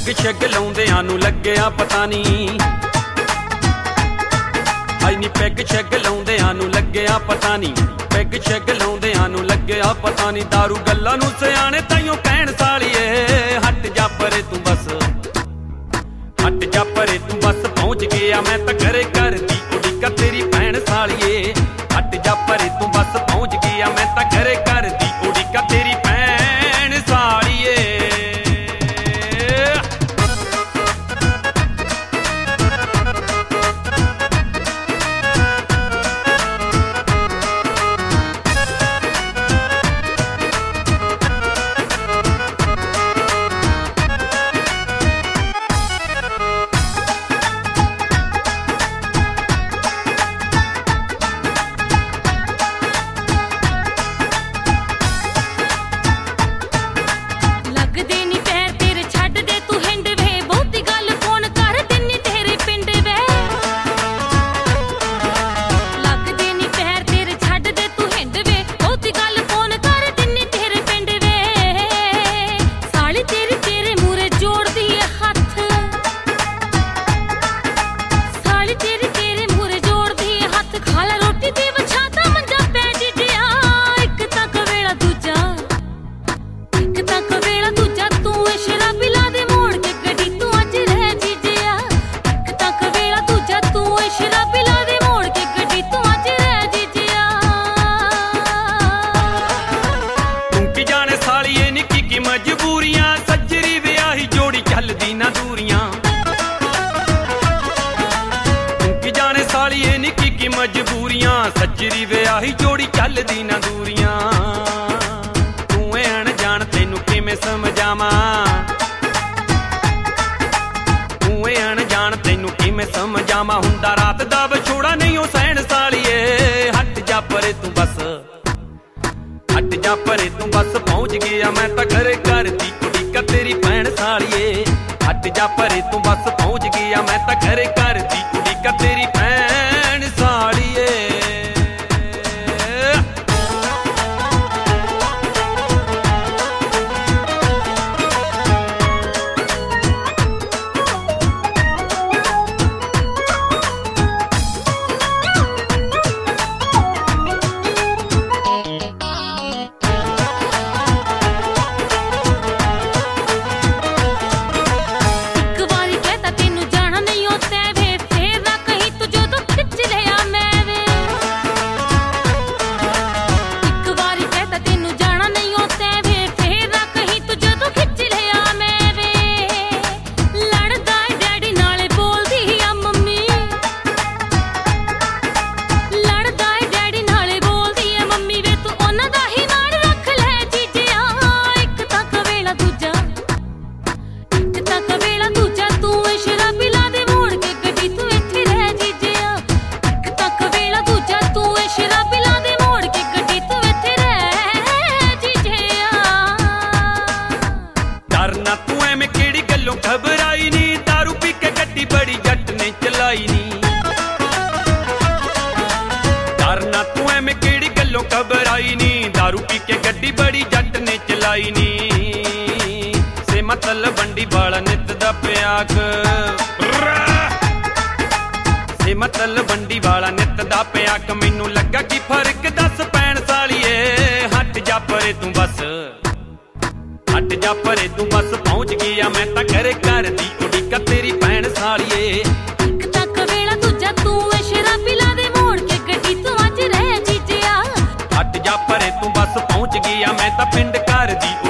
Peg ਸ਼ੈਗ ਲਾਉਂਦਿਆਂ ਨੂੰ ਲੱਗਿਆ ਪਤਾ ਨਹੀਂ, ਹਾਈ ਨੀ ਪੈਗ ਸ਼ੈਗ ਲਾਉਂਦਿਆਂ ਨੂੰ ਲੱਗਿਆ ਪਤਾ ਨਹੀਂ, ਪੈਗ ਸ਼ੈਗ ਲਾਉਂਦਿਆਂ ਨੂੰ ਲੱਗਿਆ ਪਤਾ ਨਹੀਂ। ਦਾਰੂ ਗੱਲਾਂ ਨੂੰ ਸਿਆਣੇ ਤਾਈਓ ਕਹਿਣ ਸਾਲੀਏ, ਹਟ ਜਾ ਪਰੇ ਤੂੰ ਬਸ, ਹਟ ਜਾ ਪਰੇ ਤੂੰ ਬਸ, ਪਹੁੰਚ ਗਿਆ ਮੈਂ ਤਾਂ ਘਰੇ ਕਰਦੀ ਉਡੀਕ ਤੇਰੀ ਭੈਣ ਸਾਲੀਏ। ਹਟ ਜਾ ਪਰੇ ਤੂੰ ਬਸ, ਪਹੁੰਚ ਗਿਆ ਮੈਂ ਤਾਂ ਘਰੇ ਕਰਦੀ ਉਡੀਕ ਤੇਰੀ ਭੈਣ ਸਾਲੀਏ। ਮਜਬੂਰੀਆਂ ਸੱਜਰੀ ਵਿਆਹੀ ਜੋੜੀ ਚੱਲਦੀ ਨਾ ਦੂਰੀਆਂ, ਕੀ ਜਾਣੇ ਸਾਲੀਏ ਨਿੱਕੀ ਕੀ ਮਜਬੂਰੀਆਂ, ਸੱਜਰੀ ਵਿਆਹੀ ਜੋੜੀ ਚੱਲਦੀ ਨਾ ਦੂਰੀਆਂ। ਤੂੰ ਅਣਜਾਣ ਤੈਨੂੰ ਕਿਵੇਂ ਸਮਝਾਵਾਂ, ਤੂੰ ਅਣਜਾਣ ਤੈਨੂੰ ਕਿਵੇਂ ਸਮਝਾਵਾਂ, ਹੁੰਦਾ ਰਾਤ ਦਾ ਵਿਛੋੜਾ ਨਹੀਂ ਉਹ ਸਹਿਣ ਸਾਲੀਏ। ਹਟ ਜਾ ਪਰੇ ਤੂੰ ਬਸ, ਹਟ ਜਾ ਪਰੇ ਤੂੰ ਬਸ, ਪਹੁੰਚ ਗਿਆ ਮੈਂ ਤਾਂ ਘਰੇ ਕਰਦੀ ਉਡੀਕ ਤੇਰੀ ਭੈਣ ਸਾਲੀਏ। ਹਟ ਜਾ ਪਰੇ ਤੂੰ ਬਸ, ਪਹੁੰਚ ਗਿਆ ਮੈਂ ਤਾਂ ਘਰੇ ਕਰਦੀ ਉਡੀਕ ਤੇਰੀ ਭੈਣ ਸਾਲੀਏ। ਘਬਰਾਈ ਨੀ, ਦਾਰੂ ਪੀ ਕੇ ਗੱਡੀ ਬੜੀ ਜੱਟ ਨੇ ਚਲਾਈ ਨੀ, ਡਰਨਾ ਤੂੰ ਐਵੇਂ ਕਿਹੜੀ ਗੱਲੋਂ ਘਬਰਾਈ ਨੀ, ਦਾਰੂ ਪੀ ਕੇ ਗੱਡੀ ਬੜੀ ਜੱਟ ਨੇ ਚਲਾਈ ਨੀ। ਸੇ ਮਤਲਬ ਬੰਡੀ ਵਾਲਾ ਨਿੱਤ ਦਾ ਪਿਆਕ, ਸੇ ਮਤਲਬ ਬੰਡੀ ਵਾਲਾ ਨਿੱਤ ਦਾ ਪਿਆਕ, ਮੈਨੂੰ ਲੱਗਾ ਕੀ ਫਰਕ ਦੱਸ ਭੈਣ ਸਾਲੀਏ। ਹਟ ਜਾ ਪਰੇ ਤੂੰ ਬਸ, ਹਟ ਜਾ ਪਰੇ ਤੂੰ ਬਸ, ਪਹੁੰਚ ਗਿਆ ਮੈਂ ਤਾਂ ਘਰੇ ਕਰਦੀ ਉਡੀਕ ਤੇਰੀ ਭੈਣ ਸਾਲੀਏ। ਇੱਕ ਤੱਕ ਵੇਲਾ ਦੂਜਾ ਤੂੰ ਏ ਸ਼ਰਾਬੀ ਲਾ ਦੇ ਮੋੜ ਕੇ ਗੱਡੀ ਤੂੰ ਅੱਜ ਰਹਿ ਜੀਜਿਆ। ਹਟ ਜਾ ਪਰੇ ਤੂੰ ਬਸ, ਪਹੁੰਚ ਗਿਆ ਮੈਂ ਤਾਂ ਪਿੰਡ ਕਰਦੀ